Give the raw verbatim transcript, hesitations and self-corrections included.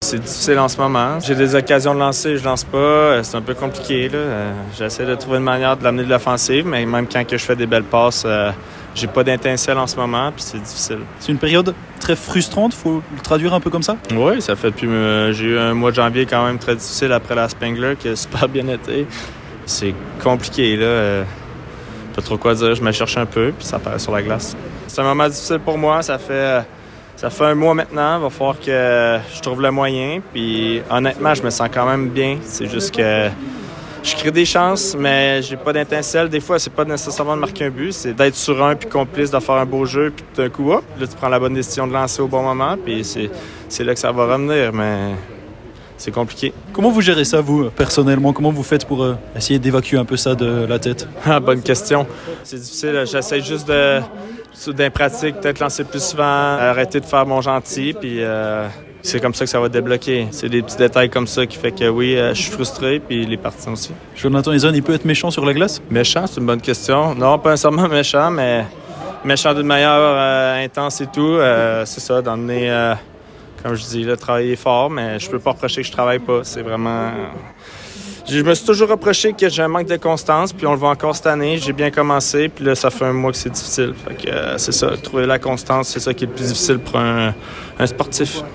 c'est difficile en ce moment. J'ai des occasions de lancer, je lance pas. C'est un peu compliqué, là. J'essaie de trouver une manière de l'amener de l'offensive, mais même quand que je fais des belles passes, euh, j'ai pas d'étincelle en ce moment, puis c'est difficile. C'est une période très frustrante, faut le traduire un peu comme ça? Oui, ça fait depuis... Euh, j'ai eu un mois de janvier quand même très difficile après la Spengler, qui a super bien été. C'est compliqué, là. Euh, pas trop quoi dire, je me cherche un peu, puis ça apparaît sur la glace. C'est un moment difficile pour moi, ça fait... Euh, Ça fait un mois maintenant, il va falloir que je trouve le moyen. Puis honnêtement, je me sens quand même bien. C'est juste que je crée des chances, mais j'ai pas d'étincelle. Des fois, c'est pas nécessairement de marquer un but, c'est d'être sur un puis complice, de faire un beau jeu, puis d'un coup, hop, là, tu prends la bonne décision de lancer au bon moment, puis c'est, c'est là que ça va revenir, mais c'est compliqué. Comment vous gérez ça, vous, personnellement? Comment vous faites pour euh, essayer d'évacuer un peu ça de la tête? Ah, bonne question. C'est difficile, j'essaie juste de... D'un pratique, peut-être lancer plus souvent, arrêter de faire mon gentil, puis euh, c'est comme ça que ça va débloquer. C'est des petits détails comme ça qui fait que oui, euh, je suis frustré, puis les partisans aussi. Jonathan Huson, il peut être méchant sur la glace? Méchant, c'est une bonne question. Non, pas nécessairement méchant, mais méchant d'une manière euh, intense et tout. Euh, c'est ça, d'emmener, euh, comme je dis, là, travailler fort, mais je peux pas reprocher que je travaille pas. C'est vraiment... Je me suis toujours reproché que j'ai un manque de constance, puis on le voit encore cette année. J'ai bien commencé, puis là, ça fait un mois que c'est difficile. Fait que euh, c'est ça, trouver la constance, c'est ça qui est le plus difficile pour un, un sportif.